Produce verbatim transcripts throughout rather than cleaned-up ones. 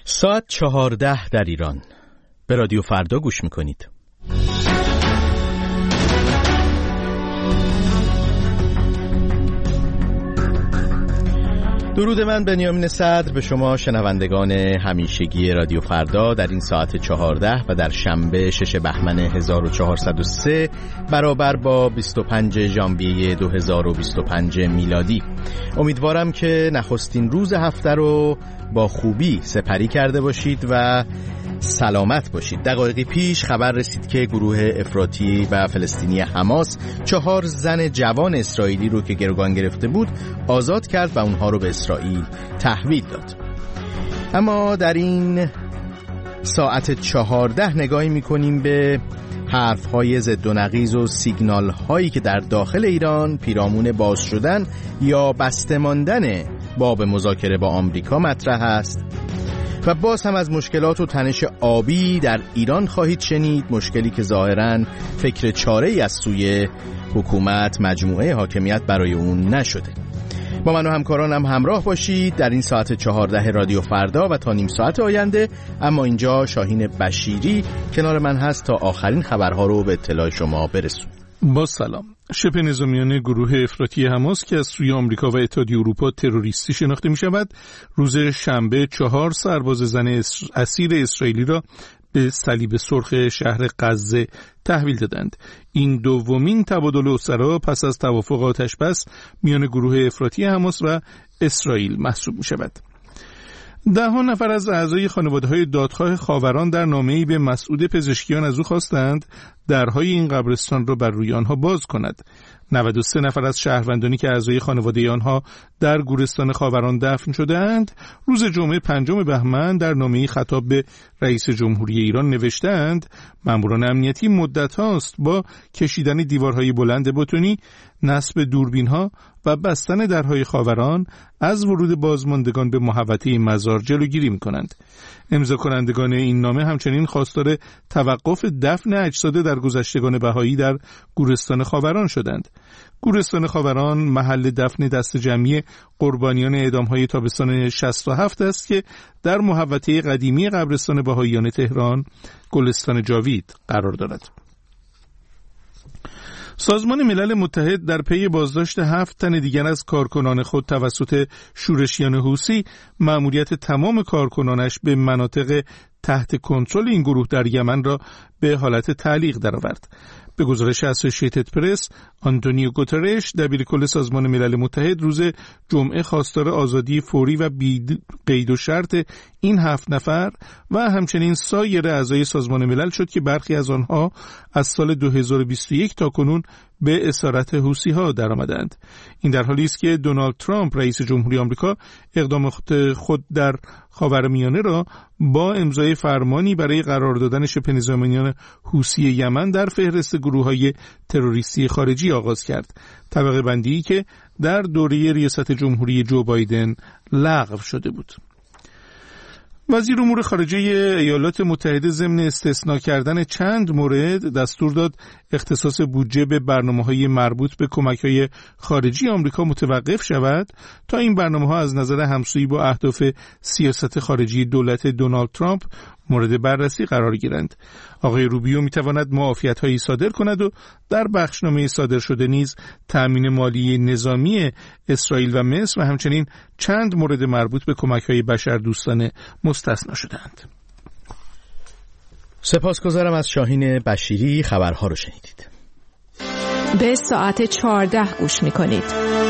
ساعت چهارده در ایران. به رادیو فردا گوش میکنید. درود من بنیامین صدر به شما شنوندگان همیشگی رادیو فردا در این ساعت چهارده و در شنبه شش بهمن هزار و چهارصد و سه برابر با بیست و پنج ژانویه دو هزار و بیست و پنج میلادی. امیدوارم که نخستین روز هفته رو با خوبی سپری کرده باشید و سلامت باشید. دقایقی پیش خبر رسید که گروه افراطی و فلسطینی حماس چهار زن جوان اسرائیلی رو که گروگان گرفته بود آزاد کرد و اونها رو به اسرائیل تحویل داد. اما در این ساعت چهارده نگاهی میکنیم به حرفهای ضد و نقیض و سیگنال هایی که در داخل ایران پیرامون باز شدن یا بسته ماندن باب مذاکره با آمریکا مطرح است و باز هم از مشکلات و تنش آبی در ایران خواهید شنید، مشکلی که ظاهراً فکر چاره‌ای از سوی حکومت مجموعه حاکمیت برای اون نشده. با من و همکارانم همراه باشید در این ساعت چهارده رادیو فردا و تا نیم ساعت آینده. اما اینجا شاهین بشیری کنار من هست تا آخرین خبرها رو به اطلاع شما برسون. با سلام. شبه نظامیان گروه افراطی حماس که از سوی آمریکا و اتحادیه اروپا تروریستی شناخته می شود، روز شنبه چهار سرباز زن اسیر اسرائیلی را به صلیب سرخ شهر غزه تحویل دادند. این دومین تبادل اسرا پس از توافق آتش‌بس میان گروه افراطی حماس و اسرائیل محسوب می شود. ده ها نفر از اعضای خانواده‌های دادخواه خاوران در نامه‌ای به مسعود پزشکیان از او خواستند درهای این قبرستان را بر روی آنها باز کند. نود و سه نفر از شهروندانی که اعضای خانواده آنها در گورستان خاوران دفن شده‌اند، روز جمعه پنجم بهمن در نامه‌ای خطاب به رئیس جمهوری ایران نوشتند ماموران امنیتی مدت هاست با کشیدن دیوارهای بلند بتونی، نصب دوربین‌ها و بستن درهای خاوران از ورود بازماندگان به محوطه مزار جلوگیری می‌کنند. امضا کنندگان این نامه همچنین خواستار توقف دفن اجساد درگذشتگان بهایی در گورستان خاوران شدند. گورستان خاوران محل دفن دست جمعی قربانیان اعدام‌های تابستان شصت و هفت است که در محوطه قدیمی قبرستان بهاییان تهران گلستان جاوید قرار دارد. سازمان ملل متحد در پی بازداشت هفت تن دیگر از کارکنان خود توسط شورشیان حوثی مأموریت تمام کارکنانش به مناطق تحت کنترل این گروه در یمن را به حالت تعلیق درآورد. به گزارش اسوسییتد پرس، آنتونیو گوترش دبیرکل سازمان ملل متحد روز جمعه خواستار آزادی فوری و بی قید و شرط این هفت نفر و همچنین سایر اعضای سازمان ملل شد که برخی از آنها از سال دو هزار و بیست و یک تا کنون به اسارت حوثی‌ها درآمدند. این در حالی است که دونالد ترامپ رئیس جمهوری آمریکا اقدام خود در خاورمیانه را با امضای فرمانی برای قرار دادن شبه نظامیان حوثی یمن در فهرست گروه‌های تروریستی خارجی آغاز کرد، طبقه بندی که در دوره ریاست جمهوری جو بایدن لغو شده بود. وزیر امور خارجه ایالات متحده ضمن استثناء کردن چند مورد دستور داد اختصاص بودجه به برنامه‌های مربوط به کمک‌های خارجی آمریکا متوقف شود تا این برنامه‌ها از نظر همسویی با اهداف سیاست خارجی دولت دونالد ترامپ مورد بررسی قرار گیرند. آقای روبیو می‌تواند معافیت‌هایی صادر کند و در بخشنامه صادر شده نیز تأمین مالی نظامی اسرائیل و مصر و همچنین چند مورد مربوط به کمک‌های بشردوستانه مستثنا شدند. سپاسگزارم از شاهین بشیری. خبرها رو شنیدید. به ساعت چهارده گوش می‌کنید.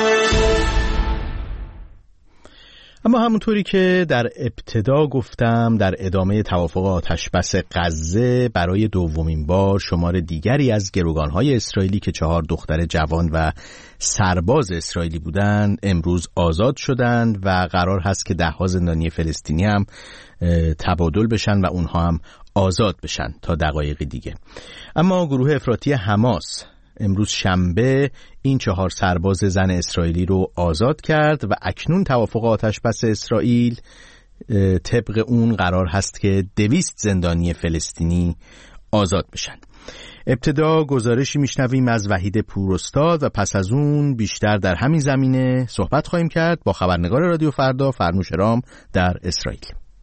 اما همونطوری که در ابتدا گفتم، در ادامه توافق آتش‌بس غزه برای دومین بار شمار دیگری از گروگان‌های اسرائیلی که چهار دختر جوان و سرباز اسرائیلی بودند امروز آزاد شدند و قرار هست که ده‌ها زندانی فلسطینی هم تبادل بشن و اونها هم آزاد بشن تا دقایق دیگه. اما گروه افراطی حماس امروز شنبه این چهار سرباز زن اسرائیلی رو آزاد کرد و اکنون توافق آتش‌بس اسرائیل طبق اون قرار هست که دویست زندانی فلسطینی آزاد بشن. ابتدا گزارشی میشنویم از وحید پوراستاد و پس از اون بیشتر در همین زمینه صحبت خواهیم کرد با خبرنگار رادیو فردا فرنوش رام در اسرائیل.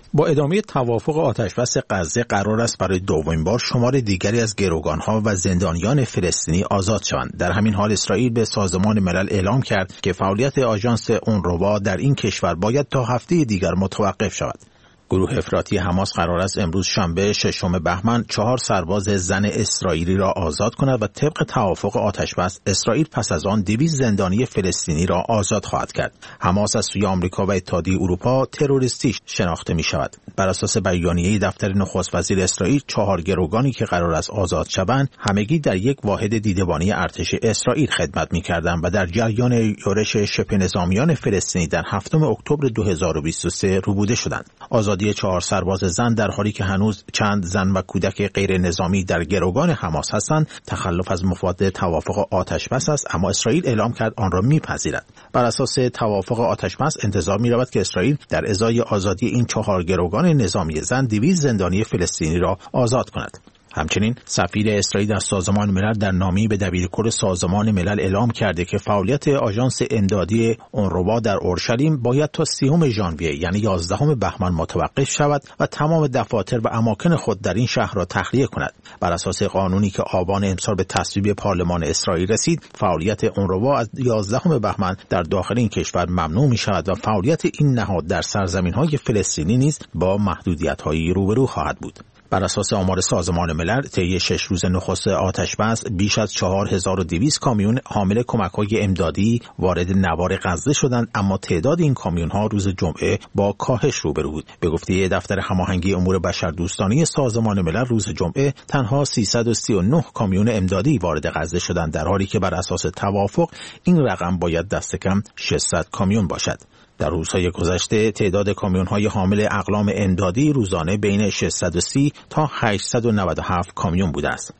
با ادامه توافق آتشبس غزه قرار است برای دومین بار شمار دیگری از گروگانها و زندانیان فلسطینی آزاد شوند. در همین حال اسرائیل به سازمان ملل اعلام کرد که فعالیت آژانس اونروا در این کشور باید تا هفته دیگر متوقف شود. گروه افراطی حماس قرار است امروز شنبه ششم بهمن چهار سرباز زن اسرائیلی را آزاد کند و طبق توافق آتشبس اسرائیل پس از آن دویست زندانی فلسطینی را آزاد خواهد کرد. حماس از سوی آمریکا و اتحادیه اروپا تروریستی شناخته می شود. بر اساس بیانیه دفتر نخست وزیر اسرائیل چهار گروگانی که قرار است آزاد شوند همگی در یک واحد دیدبانی ارتش اسرائیل خدمت می کردند و در جریان یورش شبه نظامیان فلسطینی در هفتم اکتبر دو هزار و بیست و سه روبوده شدند. آزادی چهار سرباز زن در حالی که هنوز چند زن و کودک غیر نظامی در گروگان حماس هستند تخلف از مفاد توافق آتشبس است، اما اسرائیل اعلام کرد آن را میپذیرد. بر اساس توافق آتشبس انتظار می‌رود که اسرائیل در ازای آزادی این چهار گروگان نظامی زن دویست زندانی فلسطینی را آزاد کند. همچنین سفیر اسرائیل در سازمان ملل در نامه‌ای به دبیرکل سازمان ملل اعلام کرده که فعالیت آژانس امدادی اونروا در اورشلیم باید تا سیوم ژانویه یعنی یازدهم بهمن متوقف شود و تمام دفاتر و اماکن خود در این شهر را تخلیه کند. بر اساس قانونی که آبان امسال به تصویب پارلمان اسرائیل رسید، فعالیت اونروا از یازدهم بهمن در داخل این کشور ممنوع می شود و فعالیت این نهاد در سرزمین‌های فلسطینی نیز با محدودیت‌هایی روبرو خواهد بود. بر اساس آمار سازمان ملل طی شش روز نخست آتشبس بیش از چهار هزار و دویست کامیون حامل کمک‌های امدادی وارد نوار غزه شدند، اما تعداد این کامیون‌ها روز جمعه با کاهش روبرو بود. به گفته دفتر هماهنگی امور بشردوستانه سازمان ملل روز جمعه تنها سیصد و سی و نه کامیون امدادی وارد غزه شدند، در حالی که بر اساس توافق این رقم باید دست کم ششصد کامیون باشد. در روزهای گذشته تعداد کامیون‌های حامل اقلام امدادی روزانه بین ششصد و سی تا هشتصد و نود و هفت کامیون بوده است.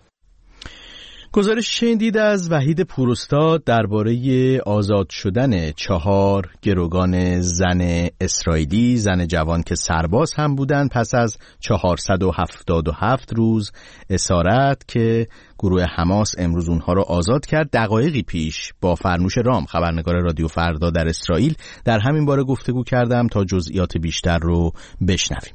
گزارش شنیدید از وحید پوراستاد درباره آزاد شدن چهار گروگان زن اسرائیلی، زن جوان که سرباز هم بودند پس از چهارصد و هفتاد و هفت روز اسارت که گروه حماس امروز اونها رو آزاد کرد. دقایقی پیش با فرنوش رام خبرنگار رادیو فردا در اسرائیل در همین باره گفتگو کردم تا جزئیات بیشتر رو بشنویم.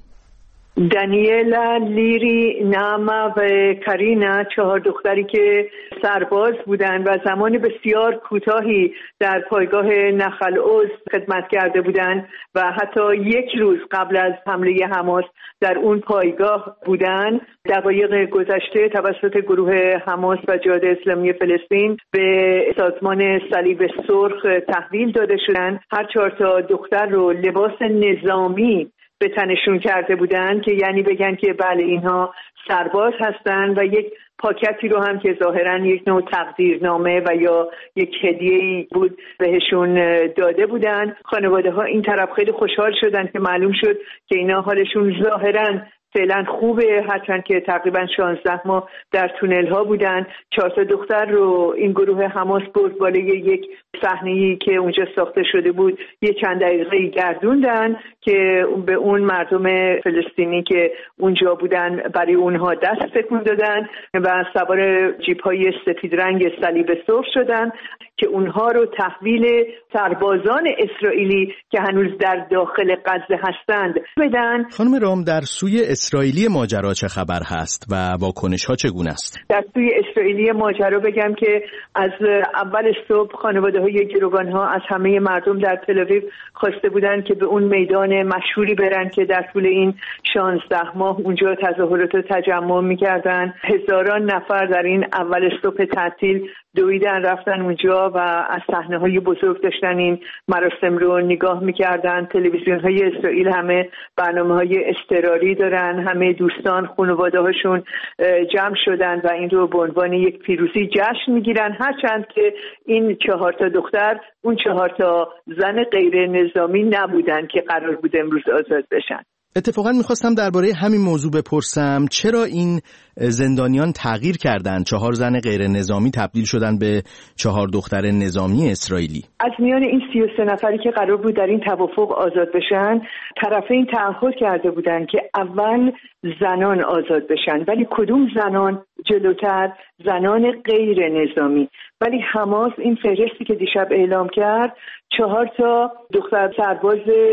دانیلا، لیری، نعما و کارینا چهار دختری که سرباز بودند و زمان بسیار کوتاهی در پایگاه نخل عز خدمت کرده بودند و حتی یک روز قبل از حمله حماس در اون پایگاه بودند، دقایق گذشته توسط گروه حماس و جهاد اسلامی فلسطین به سازمان صلیب سرخ تحویل داده شدند. هر چهار تا دختر رو لباس نظامی به تنشون کرده بودن که یعنی بگن که بله اینها سرباز هستن و یک پاکتی رو هم که ظاهراً یک نوع تقدیرنامه و یا یک هدیه‌ای بود بهشون داده بودن. خانواده ها این طرف خیلی خوشحال شدن که معلوم شد که اینا حالشون ظاهراً فعلا خوبه، هرچند که تقریبا شانزده ماه در تونل ها بودن. چهار تا دختر رو این گروه حماس برد بالای یک صحنه‌ای که اونجا ساخته شده بود، یه چند دقیقه گردوندن که به اون مردم فلسطینی که اونجا بودن برای اونها دست تکون دادن و سوار جیپ‌های سفید رنگ صلیب سرخ شدن که اونها رو تحویل سربازان اسرائیلی که هنوز در داخل غزه هستند بدن. خانم رام، در سوی اسرائیلی ماجرا چه خبر هست و واکنش ها چگونه است؟ در سوی اسرائیلی ماجرا بگم که از اول صبح خانواده های گروگان ها از همه مردم در تل آویو خواسته بودند که به اون میدان مشهوری برن که در طول این شانزده ماه اونجا تظاهرات و تجمع میکردن. هزاران نفر در این اول صبح تعطیل دویدن رفتن اونجا و از صحنه‌های بزرگ داشتن این مراسم رو نگاه می‌کردن. تلویزیون‌های اسرائیل همه برنامه‌های اضطراری دارن، همه دوستان خانواده‌هاشون جمع شدن و این رو به عنوان یک پیروزی جشن می‌گیرن، هرچند که این چهار تا دختر اون چهار تا زن غیر نظامی نبودن که قرار بود امروز آزاد بشن. اتفاقا میخواستم درباره همین موضوع بپرسم، چرا این زندانیان تغییر کردن؟ چهار زن غیر نظامی تبدیل شدن به چهار دختر نظامی اسرائیلی. از میان این سی و سه نفری که قرار بود در این توافق آزاد بشن، طرفین تعهد کرده بودن که اول زنان آزاد بشن، ولی کدوم زنان؟ جلوتر زنان غیر نظامی. ولی حماس این فهرستی که دیشب اعلام کرد چهار تا دختر سرباز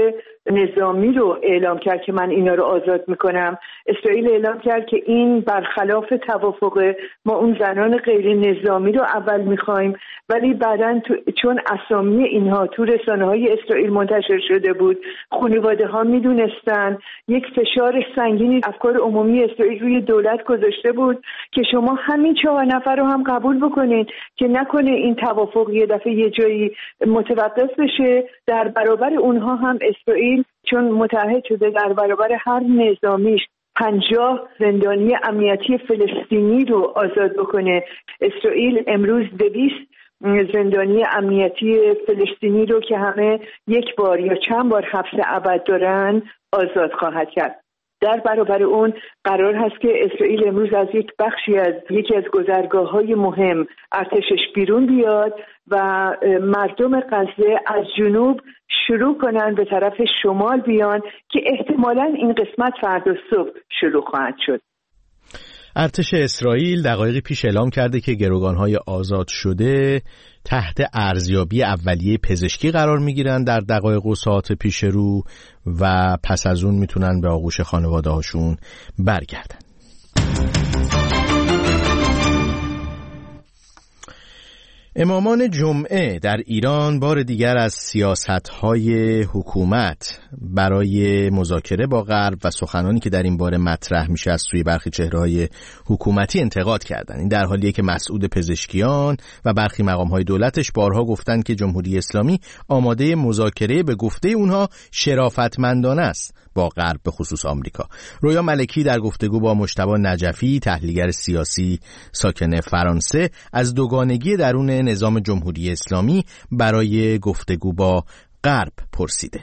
نظامی رو اعلام کرد که من اینا رو آزاد میکنم. اسرائیل اعلام کرد که این برخلاف توافق ما، اون زنان غیر نظامی رو اول میخوایم، ولی بعداً چون اسامی اینها تو رسانه‌های اسرائیل منتشر شده بود، خانواده ها میدونستن، یک فشار سنگینی افکار عمومی اسرائیل روی دولت گذاشته بود که شما همین چهار نفر رو هم قبول بکنید که نکنه این توافق یه دفعه یه جایی متوقف بشه. در برابر اونها هم اسرائیل چون متحد شده در برابر هر نظامیش پنجاه زندانی امنیتی فلسطینی رو آزاد بکنه. اسرائیل امروز دویست زندانی امنیتی فلسطینی رو که همه یک بار یا چند بار حبس ابد دارن آزاد خواهد کرد. در برابر اون قرار هست که اسرائیل امروز از یک بخشی از یکی از گذرگاه‌های مهم ارتشش بیرون بیاد و مردم غزه از جنوب شروع کنن به طرف شمال بیان که احتمالاً این قسمت فردا صبح شروع خواهد شد. ارتش اسرائیل دقایقی پیش اعلام کرده که گروگان‌های آزاد شده تحت ارزیابی اولیه پزشکی قرار می‌گیرن در دقایق و ساعات پیش رو و پس از اون میتونن به آغوش خانواده‌هاشون برگردن. امامان جمعه در ایران بار دیگر از سیاست‌های حکومت برای مذاکره با غرب و سخنانی که در این باره مطرح میشه از سوی برخی چهره‌های حکومتی انتقاد کردند. این در حالیه که مسعود پزشکیان و برخی مقام‌های دولتش بارها گفتند که جمهوری اسلامی آماده مذاکره به گفته اونها شرافتمندانه است با غرب، به خصوص آمریکا. رویا ملکی در گفتگو با مجتبی نجفی، تحلیلگر سیاسی ساکن فرانسه، از دوگانگی درون نظام جمهوری اسلامی برای گفتگو با غرب پرسیده.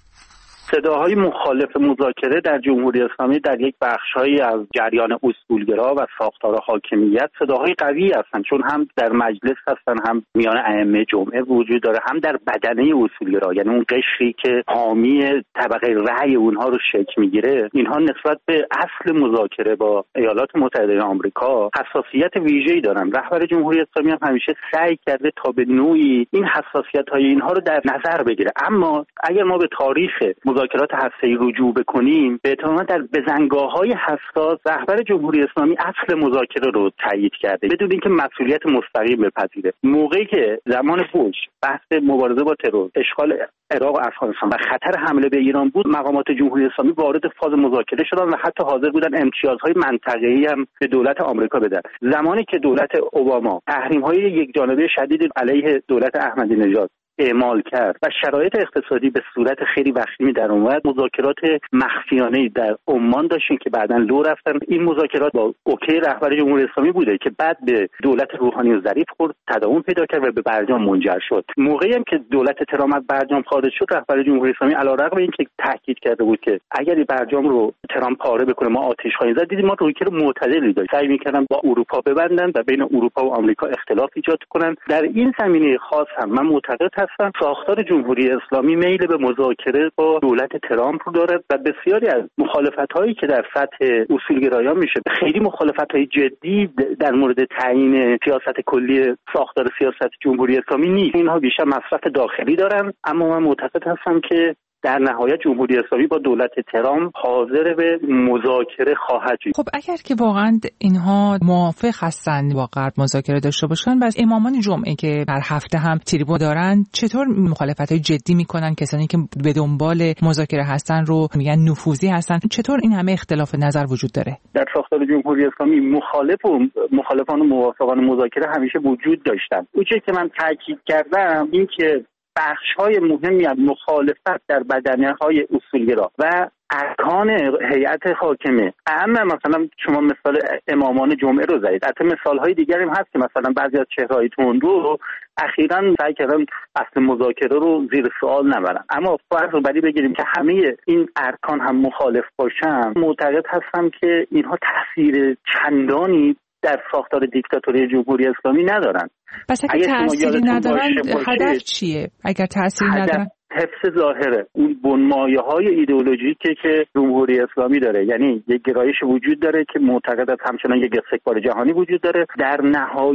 صداهای مخالف مذاکره در جمهوری اسلامی در یک بخش‌هایی از جریان اصولگرا و ساختار حاکمیت صداهای قوی هستند، چون هم در مجلس هستن، هم میان ائمه جمعه وجود داره، هم در بدنه اصولگرا، یعنی اون قشری که حامی طبقه رأی اونها رو شکل میگیره. اینها نسبت به اصل مذاکره با ایالات متحده آمریکا حساسیت ویژه‌ای دارن. رهبر جمهوری اسلامی هم همیشه سعی کرده تا به نوعی این حساسیت‌های اینها رو در نظر بگیره. اما اگر ما به تاریخ مذاکرات هسته‌ای رجوع بکنیم، به احتمال در بزنگاه‌های حساس رهبر جمهوری اسلامی اصل مذاکره رو تایید کرده بدون اینکه مسئولیت مستقیم بپذیره. موقعی که زمان بوش بحث مبارزه با ترور، اشغال عراق و افغانستان و خطر حمله به ایران بود، مقامات جمهوری اسلامی وارد فاز مذاکره شدن و حتی حاضر بودن امتیازهای منطقه‌ای هم به دولت آمریکا بدن. زمانی که دولت اوباما تحریم‌های یکجانبه شدید علیه دولت احمدی نژاد اعمال کرد و شرایط اقتصادی به صورت خیلی وخیمی در اومد، مذاکرات مخفیانه‌ای در عمان داشتیم که بعداً لو رفتن. این مذاکرات با اوکی رهبر جمهوری اسلامی بوده که بعد به دولت روحانی و ظریف خورد، تداوم پیدا کرد و به برجام منجر شد. موقعی هم که دولت ترامپ از برجام خارج شد، رهبر جمهوری اسلامی علیرغم اینکه تاکید کرده بود که اگر این برجام رو ترامپ پاره بکنه ما آتش خواهیم زد، دیدیم ما رویکرد معتدلی داشت. سعی می‌کردن با اروپا ببندن و بین اروپا و آمریکا اختلاف ایجاد کنن. در این زمینه خاص هم من معتقد هستم ساختار جمهوری اسلامی میل به مذاکره با دولت ترامپ رو دارد و بسیاری از مخالفت‌هایی که در سطح اصولگرایان میشه، خیلی مخالفت‌های جدی در مورد تعیین سیاست کلی ساختار سیاست جمهوری اسلامی نیست. اینها بیشتر مصرف داخلی دارن، اما من معتقد هستم که در نهایت جمهوری اسلامی با دولت ترامپ حاضر به مذاکره خواهد شد. خب اگر که واقعا اینها موافق هستند با غرب مذاکره داشته باشن، بس امامان جمعه که در هفته هم تریبون دارن چطور مخالفت‌های جدی میکنن؟ کسانی که به دنبال مذاکره هستن رو میگن نفوذی هستن. چطور این همه اختلاف نظر وجود داره؟ در ساختار جمهوری اسلامی مخالف و مخالفان و موافقان مذاکره همیشه وجود داشتن. اون چیزی که من تاکید کردم این که بخش‌های مهمی از مخالفت در بدنه‌های اصولگرا و ارکان هیئت حاکمه، اما مثلا شما مثال امامان جمعه رو زدید، البته مثال‌های دیگری هم هست که مثلا بعضی از چهره‌های تندرو اخیراً سعی کردن اصل مذاکره رو زیر سوال نبرن. اما فرض رو بری بگیریم که همه این ارکان هم مخالف باشن، معتقد هستم که اینها تاثیر چندانی در ساختار دیکتاتوری جمهوری اسلامی ندارن. پس اگه تأثیری ندارن هدف چیه؟ اگر تأثیری ندارن حفظ ظاهره اون بنمایه‌های ایدئولوژیکی که جمهوری اسلامی داره، یعنی یک گرایش وجود داره که معتقد است همچنان یک استکبار جهانی وجود داره. در نهایت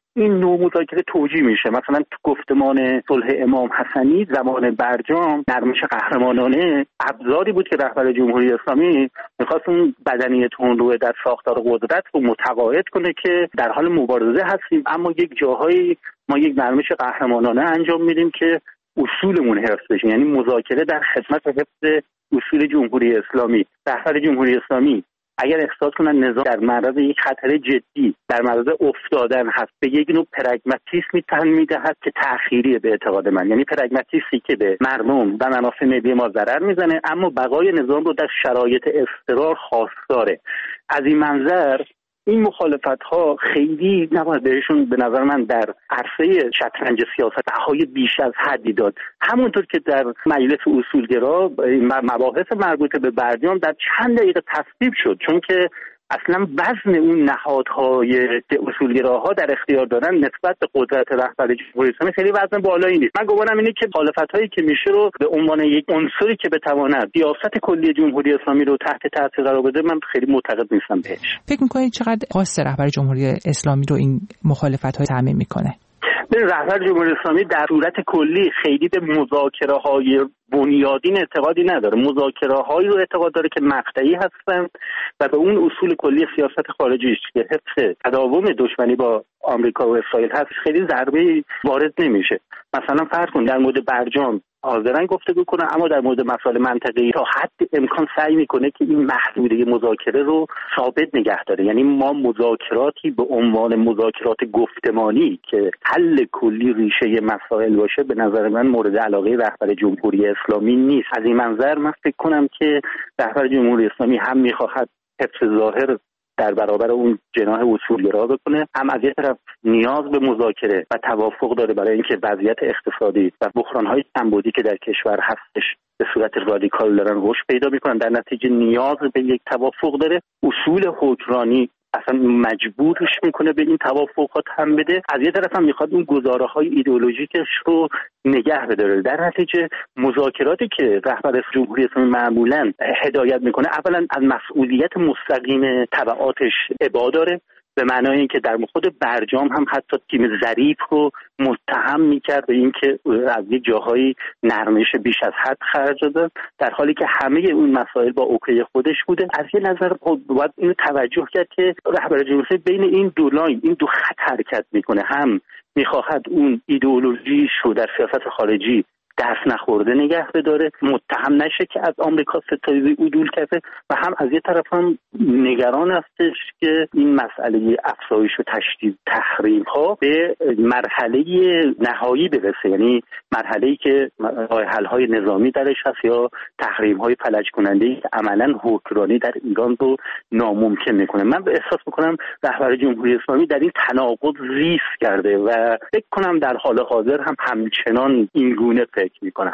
این نوع مذاکره توجیه میشه. مثلا تو گفتمان صلح امام حسنی زمان برجام نرمش قهرمانانه ابزاری بود که رهبر جمهوری اسلامی میخواست اون بدنه تندرو در ساختار قدرت رو متقاعد کنه که در حال مبارزه هستیم، اما یک جاهایی ما یک نرمش قهرمانانه انجام میدیم که اصولمون حفظ بشه. یعنی مذاکره در خدمت حفظ اصول جمهوری اسلامی. رهبر جمهوری اسلامی اگر احساس کنن نظام در معرض یک خطر جدی، در معرض افتادن هست، به یک نوع پرگماتیسمی تن میدهد که تأخیریه به اعتقاد من. یعنی پرگماتیسمی که به مردم و منافع ملی ما ضرر میزنه اما بقای نظام رو در شرایط اضطرار خواستاره. از این منظر این مخالفت‌ها خیلی نباید بهشون به نظر من در عرصه شطرنج سیاست بهای بیش از حدی داد. همونطور که در مجلس اصولگرا مباحث مربوط به برجام در چند دقیقه تصویب شد، چون که اصلا وزن اون نهادهای اصولگراها در اختیار دارن نسبت به قدرت رهبر جمهوری اسلامی خیلی وزن بالایی نیست. من گمانم اینه که مخالفت‌هایی که میشه رو به عنوان یک عنصری که بتواند سیاست کلی جمهوری اسلامی رو تحت تاثیر قرار بده من خیلی معتقد نیستم بهش. فکر می‌کنید چقدر خواست رهبر جمهوری اسلامی رو این مخالفت‌ها تضمین می‌کنه؟ به رهبر جمهوری اسلامی در صورت کلی خیلی به مذاکره‌های بنیادین اعتقادی نداره. مذاکره‌هایی رو اعتقاد داره که مقطعی هستن و به اون اصول کلی سیاست خارجیش که حفظ تداوم دشمنی با آمریکا و اسرائیل هست خیلی ضربه وارد نمیشه. مثلا فرض کن در مورد برجام حاضرن گفتگو کنن، اما در مورد مسائل منطقه‌ای تا حد امکان سعی میکنه که این محدوده مذاکره رو ثابت نگه داره. یعنی ما مذاکراتی به عنوان مذاکرات گفتمانی که حل کلی ریشه مسائل باشه به نظر من مورد علاقه رهبر جمهوری اسلامی نیست. از این منظر من فکر کنم که رهبر جمهوری اسلامی هم میخواهد حفظ ظاهر در برابر اون جناح اصولگرا بکنه، هم از یک طرف نیاز به مذاکره و توافق داره برای اینکه وضعیت اقتصادی و بحران‌های سمبودی که در کشور هستش به صورت رادیکال دارن رشد پیدا میکنن، در نتیجه نیاز به یک توافق داره. اصول حکمرانی اصلا مجبورش میکنه به این توافقات هم بده. از یه طرف هم میخواد اون گزاره‌های ایدئولوژیکش رو نگه بداره. در نتیجه مذاکراتی که رهبر جمهوری اسلامی معمولاً هدایت میکنه اولا از مسئولیت مستقیم تبعاتش ابا داره، به معنای اینکه در خود برجام هم حتی تیم ظریف رو متهم میکرد به اینکه از یک جاهایی نرمش بیش از حد خرج دادن، در حالی که همه اون مسائل با اوکی خودش بوده. از یه نظر باید اینو توجه کرد که رهبر جمهوری بین این دو لاین، این دو خط حرکت میکنه. هم میخواهد اون ایدئولوژیش رو در سیاست خارجی دست نخورده نگه بداره، متهم نشه که از آمریکا ستایزی عدول کرده، و هم از یه طرف هم نگران هستش که این مسئله افزایش و تشدید تحریم ها به مرحله نهایی برسه، یعنی مرحله‌ای که راه حل های نظامی درش هست یا تحریم های فلج کننده که عملاً حکمرانی در ایران رو ناممکن میکنه. من به احساس میکنم رهبر جمهوری اسلامی در این تناقض زیست کرده و فکر کنم در حال حاضر هم همچنان این گونه فکر میکنن.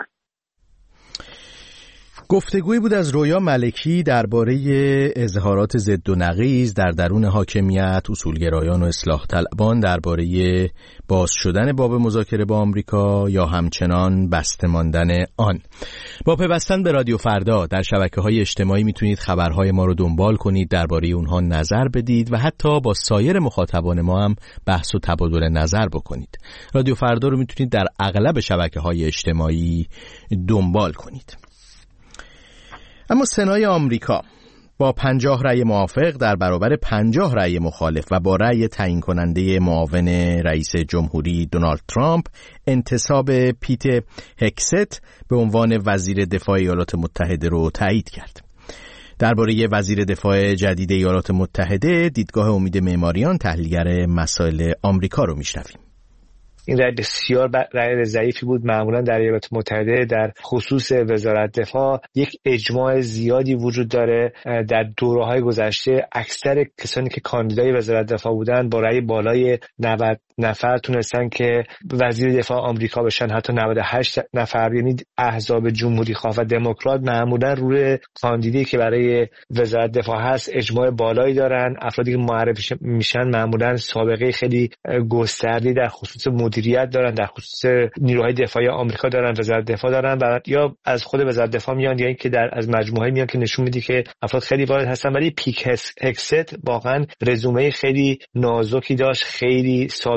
گفتگویی بود از رویا ملکی درباره اظهارات ضد و نقیض در درون حاکمیت، اصولگرایان و اصلاح طلبان درباره باز شدن باب مذاکره با آمریکا یا همچنان بسته ماندن آن. با پیوستن به رادیو فردا در شبکه‌های اجتماعی میتونید خبرهای ما رو دنبال کنید، درباره اونها نظر بدید و حتی با سایر مخاطبان ما هم بحث و تبادل نظر بکنید. رادیو فردا رو میتونید در اغلب شبکه‌های اجتماعی دنبال کنید. اما سنای آمریکا با پنجاه رأی موافق در برابر پنجاه رأی مخالف و با رأی تعیین کننده معاون رئیس جمهوری دونالد ترامپ انتصاب پیت هکست به عنوان وزیر دفاع ایالات متحده رو تایید کرد. درباره وزیر دفاع جدید ایالات متحده دیدگاه امید معماریان تحلیلگر مسائل آمریکا رو میشنویم. این رأی بسیار رأی ضعیفی بود. معمولا در ایالات متحده در خصوص وزارت دفاع یک اجماع زیادی وجود داره. در دوره‌های گذشته اکثر کسانی که کاندیدای وزارت دفاع بودن با رأی بالای نود نفر تونستن که وزیر دفاع آمریکا بشن، حتی نود و هشت نفر. یعنی احزاب جمهوری خواه و دموکرات معمولا روی کاندیدی که برای وزارت دفاع هست اجماع بالایی دارن. افرادی که معرفی میشن معمولا سابقه خیلی گسترده‌ای در خصوص مدیریت دارن، در خصوص نیروهای دفاعی آمریکا دارن، وزارت دفاع دارن و یا از خود وزارت دفاع میان یا اینکه در از مجموعه میان که نشون میده که افراد خیلی وارد هستن. ولی پیک هکست واقعا رزومه خیلی نازکی داشت، خیلی سابقه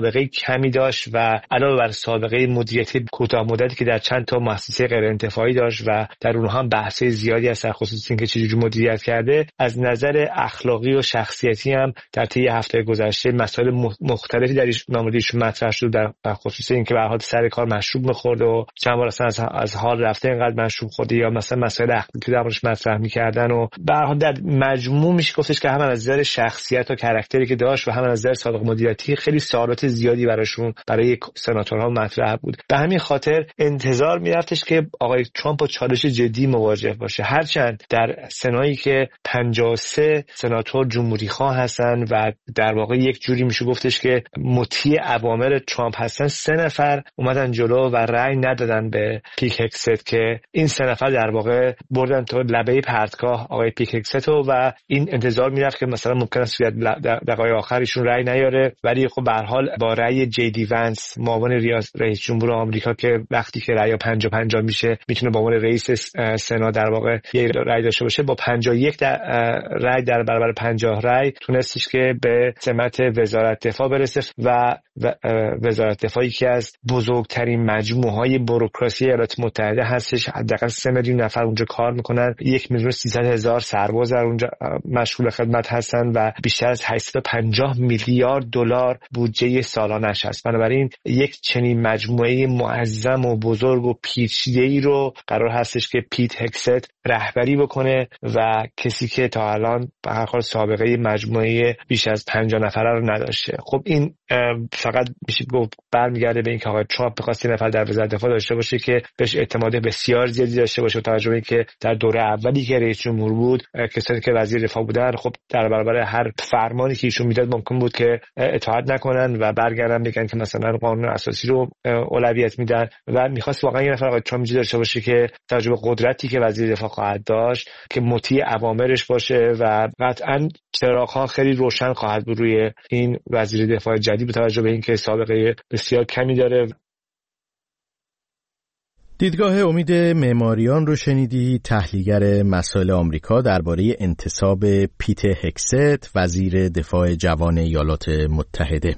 سابقه کمی داشت و علاوه بر سابقه مدیریتی کوتاه مدتی که در چند تا مؤسسه غیر انتفاعی داشت و در اونها هم بحث‌های زیادی از خصوص اینکه چجوری مدیریت کرده، از نظر اخلاقی و شخصیتی هم در طی هفته گذشته مسائل مختلفی در نامه‌اش مطرح شد، در خصوص اینکه به هر حال سر کار مشروب می‌خورد و چند بار اصلا از, از حال رفته اینقدر مشروب خورده، یا مثلا مسائل اخلاقی که درش مطرح می‌کردن و به هر حال در مجموع میشه گفتش که هم از نظر شخصیت و کاراکتری که داشت و هم از نظر سابقه مدیریتی خیلی سوالات زیادی براشون برای سناتورها مطرح بود. به همین خاطر انتظار می‌رفتش که آقای ترامپ با چالش جدی مواجه باشه، هرچند در سنایی که پنجاه و سه سناتور جمهوری‌خواه هستن و در واقع یک جوری میشه گفتش که مطیع اوامر ترامپ هستن، سه نفر اومدن جلو و رأی ندادن به پیک هگست که این سه نفر در واقع بردن تو لبه پرتگاه آقای پیک هگست و این انتظار میرفت که مثلا ممکن است در دقایق آخرشون رأی نیاره، ولی خب به هر حال با رأی جی دی ونس معاون رئیس جمهور آمریکا که وقتی که رأی پنجاه پنجاه میشه میتونه با عنوان رئیس سنا در واقع یه رأی داشته باشه، با پنجاه و یک رأی در برابر پنجاه رأی تونستش که به سمت وزارت دفاع برسه و وزارت دفاعی که از بزرگترین مجموعه‌های بوروکراسی ایالات متحده هستش، حداقل سه میلیون نفر اونجا کار میکنن، یک میلیون و سیصد هزار سرباز در اونجا مشغول خدمت هستن و بیشتر از هشتصد و پنجاه میلیارد دلار بودجه سالانش هست. بنابراین یک چنین مجموعه معظم و بزرگ و پیچیده‌ای رو قرار هستش که پیت هگست رهبری بکنه و کسی که تا الان به هر حال سابقه مجموعه بیش از پنجاه نفره رو نداشته. خب این فقط میشه گفت برمیگرده به اینکه آقای ترامپ بخواد یه نفر در وزارت دفاع داشته باشه که بهش اعتماد بسیار زیادی داشته باشه، توجه به اینکه در دوره اولی که رئیس جمهور بود کسانی که وزیر دفاع بودن خب در برابر هر فرمانی که ایشون میداد ممکن بود که اطاعت نکنن و برگردن بگن که مثلا قانون اساسی رو اولویت میدن و میخواست واقعا یه نفر آقای ترامپ داشته باشه که توجه به قدرتی که وزیر دفاع خواهد داشت که مطیع اوامرش باشه و قطعاً چراغ‌ها خیلی روشن خواهد بود روی این وزیر دفاع جدید با توجه به اینکه سابقه بسیار کمی داره. دیدگاه امید معماریان رو شنیدی، تحلیلگر مسائل آمریکا درباره انتصاب پیت هگست وزیر دفاع جوان ایالات متحده.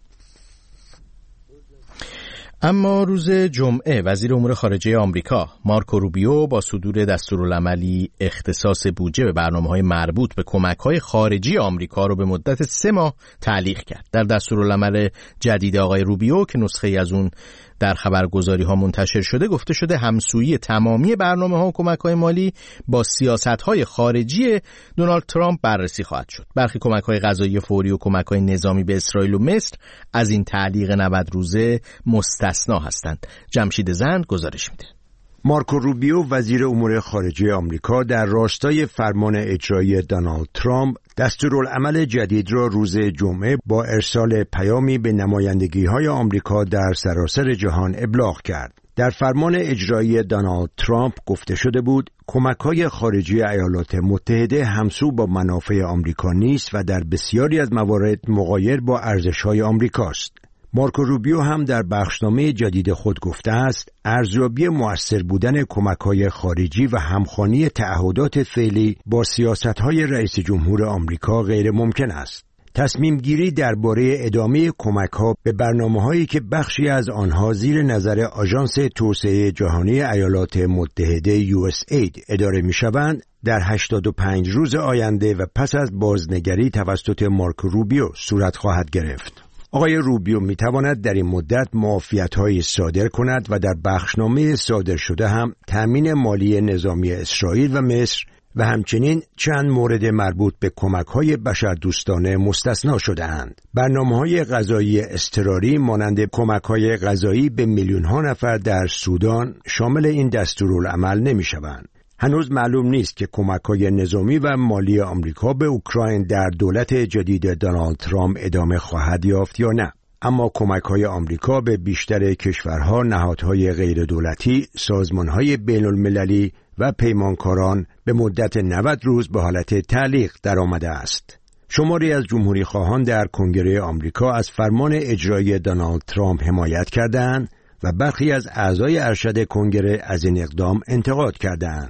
اما روز جمعه وزیر امور خارجه آمریکا مارکو روبیو با صدور دستورالعملی اختصاص بودجه به برنامه‌های مربوط به کمک‌های خارجی آمریکا رو به مدت سه ماه تعلیق کرد. در دستورالعمل جدید آقای روبیو که نسخه‌ای از اون در خبرگزاری‌ها منتشر شده گفته شده همسویی تمامی برنامه‌ها و کمک‌های مالی با سیاست‌های خارجی دونالد ترامپ بررسی خواهد شد. برخی کمک‌های غذایی فوری و کمک‌های نظامی به اسرائیل و مصر از این تعلیق نود روزه مستثنا هستند. جمشید زند گزارش میده. مارکو روبیو وزیر امور خارجه آمریکا در راستای فرمان اجرایی دونالد ترامپ دستورالعمل جدید را روز جمعه با ارسال پیامی به نمایندگی‌های آمریکا در سراسر جهان ابلاغ کرد. در فرمان اجرایی دونالد ترامپ گفته شده بود کمک‌های خارجی ایالات متحده همسو با منافع آمریکا نیست و در بسیاری از موارد مغایر با ارزش‌های آمریکاست. مارکو روبیو هم در بخشنامه جدید خود گفته است ارزیابی مؤثر بودن کمک‌های خارجی و همخوانی تعهدات فعلی با سیاست‌های رئیس جمهور آمریکا غیر ممکن است. تصمیم گیری درباره ادامه کمک‌ها به برنامه‌هایی که بخشی از آنها زیر نظر آژانس توسعه جهانی ایالات متحده یو اس اید اداره می‌شوند در هشتاد و پنج روز آینده و پس از بازنگری توسط مارکو روبیو صورت خواهد گرفت. آقای روبیو می تواند در این مدت معافیت‌هایی صادر کند و در بخشنامه صادر شده هم تأمین مالی نظامی اسرائیل و مصر و همچنین چند مورد مربوط به کمک‌های بشردوستانه مستثنا شده‌اند. برنامه‌های غذایی اضطراری مانند کمک‌های غذایی به میلیون‌ها نفر در سودان شامل این دستورالعمل نمی‌شوند. هنوز معلوم نیست که کمک‌های نظامی و مالی آمریکا به اوکراین در دولت جدید دونالد ترامپ ادامه خواهد یافت یا نه. اما کمک‌های آمریکا به بیشتر کشورها، نهادهای غیردولتی، سازمان‌های بین‌المللی و پیمانکاران به مدت نود روز به حالت تعلیق درآمده است. شماری از جمهوری‌خواهان در کنگره آمریکا از فرمان اجرایی دونالد ترامپ حمایت کردند و برخی از اعضای ارشد کنگره از این اقدام انتقاد کردند.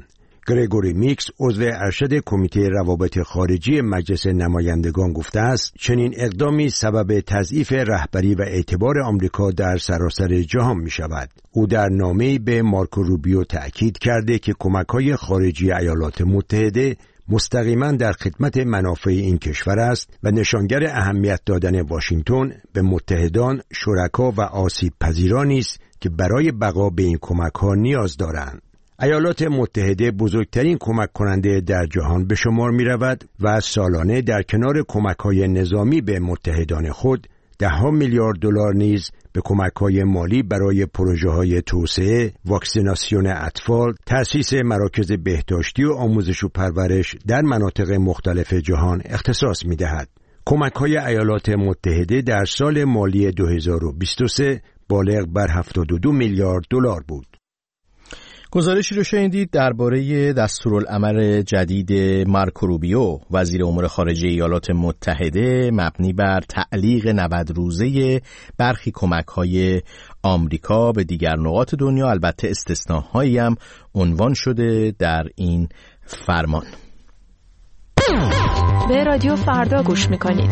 گریگوری میکس عضو ارشد کمیته روابط خارجی مجلس نمایندگان گفته است چنین اقدامی سبب تضعیف رهبری و اعتبار آمریکا در سراسر جهان می شود. او در نامه‌ای به مارکو روبیو تأکید کرده که کمک‌های خارجی ایالات متحده مستقیما در خدمت منافع این کشور است و نشانگر اهمیت دادن واشنگتن به متحدان، شرکا و آسیب پذیرانی است که برای بقا به این کمک‌ها نیاز دارند. ایالات متحده بزرگترین کمک کننده در جهان به شمار می رود و سالانه در کنار کمک‌های نظامی به متحدان خود ده‌ها میلیارد دلار نیز به کمک‌های مالی برای پروژه‌های توسعه، واکسیناسیون اطفال، تأسیس مراکز بهداشتی و آموزش و پرورش در مناطق مختلف جهان اختصاص می‌دهد. کمک‌های ایالات متحده در سال مالی دو هزار و بیست و سه بالغ بر هفتاد و دو میلیارد دلار بود. گزارشی رو شنیدید درباره دستورالعمل جدید مارکو روبیو وزیر امور خارجه ایالات متحده مبنی بر تعلیق نود روزه برخی کمک‌های آمریکا به دیگر نقاط دنیا، البته استثناهایی هم عنوان شده در این فرمان. به رادیو فردا گوش می‌کنید.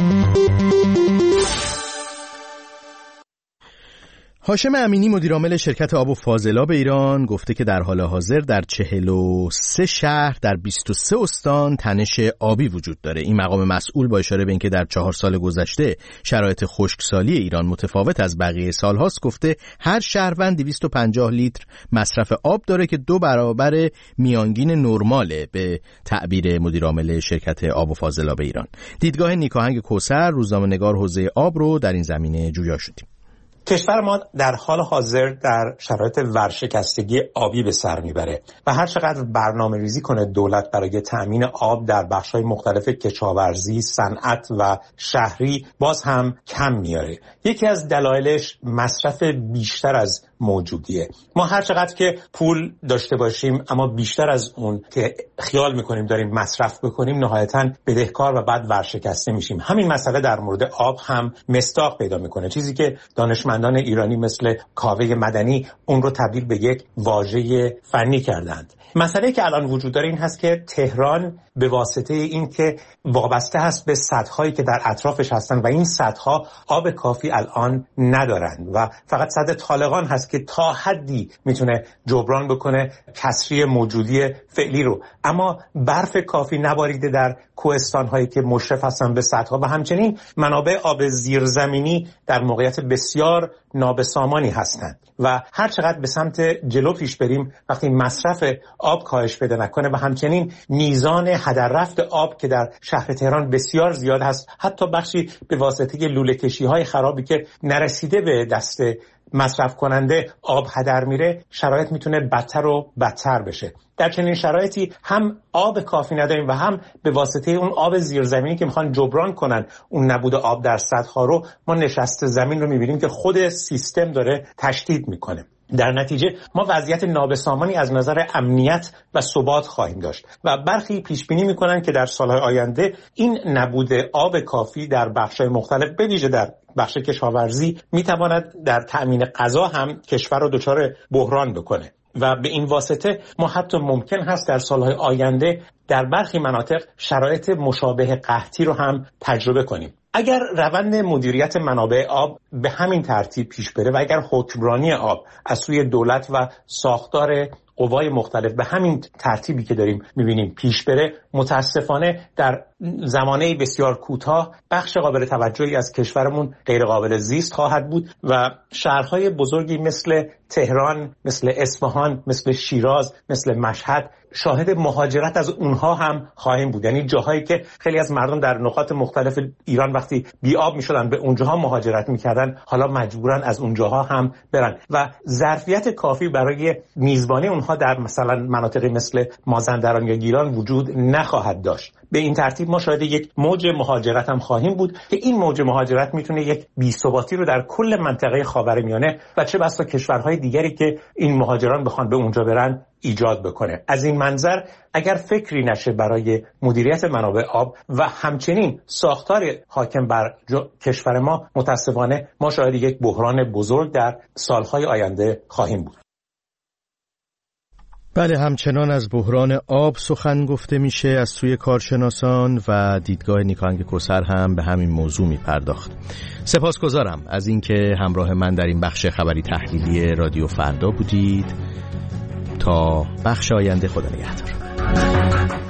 هاشم امینی مدیرعامل شرکت آب و فاضلاب ایران گفته که در حال حاضر در چهل و سه شهر در بیست و سه استان تنش آبی وجود داره. این مقام مسئول با اشاره به اینکه در چهار سال گذشته شرایط خشکسالی ایران متفاوت از بقیه سالهاست گفته هر شهروند دویست و پنجاه لیتر مصرف آب داره که دو برابر میانگین نرماله به تعبیر مدیرعامل شرکت آب و فاضلاب ایران. دیدگاه نیکاهنگ کوثر روزنامه‌نگار حوزه آب رو در این زمینه جویا شدیم. کشور ما در حال حاضر در شرایط ورشکستگی آبی به سر میبره و هر چقدر برنامه ریزی کنه دولت برای تأمین آب در بخش‌های مختلف کشاورزی، صنعت و شهری باز هم کم میاره. یکی از دلایلش مصرف بیشتر از موجودیه. ما هر چقدر که پول داشته باشیم اما بیشتر از اون که خیال میکنیم داریم مصرف بکنیم نهایتاً بدهکار و بعد ورشکسته میشیم. همین مسئله در مورد آب هم مصداق پیدا میکنه، چیزی که دانشمندان ایرانی مثل کاوه مدنی اون رو تبدیل به یک واژه فنی کردند. مسئله که الان وجود داره این هست که تهران به واسطه این که وابسته هست به سدهایی که در اطرافش هستن و این سدها آب کافی الان ندارن و فقط سد طالقان هست که تا حدی میتونه جبران بکنه کسری موجودی فعلی رو، اما برف کافی نباریده در کوهستان‌هایی که مشرف هستن به سدها و همچنین منابع آب زیرزمینی در موقعیت بسیار نابسامانی هستند و هر چقدر به سمت جلو پیش بریم وقتی مصرف آب کاهش پیدا نکنه و همچنین میزان هدر رفت آب که در شهر تهران بسیار زیاد هست، حتی بخشی به واسطه لوله کشی های خرابی که نرسیده به دست مصرف کننده آب هدر میره، شرایط میتونه بدتر و بدتر بشه. در چنین شرایطی هم آب کافی نداریم و هم به واسطه اون آب زیرزمینی که میخوان جبران کنن اون نبود آب در سدها رو، ما نشست زمین رو میبینیم که خود سیستم داره تشدید میکنه. در نتیجه ما وضعیت نابسامانی از نظر امنیت و ثبات خواهیم داشت و برخی پیش بینی میکنن که در سالهای آینده این نبود آب کافی در بخش‌های مختلف به ویژه در بخش کشاورزی میتواند در تأمین غذا هم کشور رو دچار بحران بکنه و به این واسطه ما حتی ممکن هست در سالهای آینده در برخی مناطق شرایط مشابه قحطی رو هم تجربه کنیم. اگر روند مدیریت منابع آب به همین ترتیب پیش بره و اگر حکمرانی آب از سوی دولت و ساختار قوای مختلف به همین ترتیبی که داریم میبینیم پیش بره، متاسفانه در زمانه بسیار کوتاه بخش قابل توجهی از کشورمون غیر قابل زیست خواهد بود و شهرهای بزرگی مثل تهران، مثل اصفهان، مثل شیراز، مثل مشهد شاهد مهاجرت از اونها هم خواهیم بود. یعنی جاهایی که خیلی از مردم در نقاط مختلف ایران وقتی بی‌آب می‌شدن به اونجاها مهاجرت می‌کردن، حالا مجبورن از اونجاها هم برن و ظرفیت کافی برای میزبانی اونها در مثلا مناطقی مثل مازندران یا گیلان وجود نخواهد داشت. به این ترتیب ما شاید یک موج مهاجرت هم خواهیم بود که این موج مهاجرت میتونه یک بی‌ثباتی رو در کل منطقه خاورمیانه و چه بسا کشورهای دیگری که این مهاجران بخوان به اونجا برن ایجاد بکنه. از این منظر اگر فکری نشه برای مدیریت منابع آب و همچنین ساختار حاکم بر کشور ما، متاسفانه ما شاید یک بحران بزرگ در سالهای آینده خواهیم بود. بله، همچنان از بحران آب سخن گفته میشه از سوی کارشناسان و دیدگاه نیکاهنگ کوثر هم به همین موضوع میپرداخت. سپاسگزارم از اینکه همراه من در این بخش خبری تحلیلی رادیو فردا بودید. تا بخش آینده، خدا نگهدار.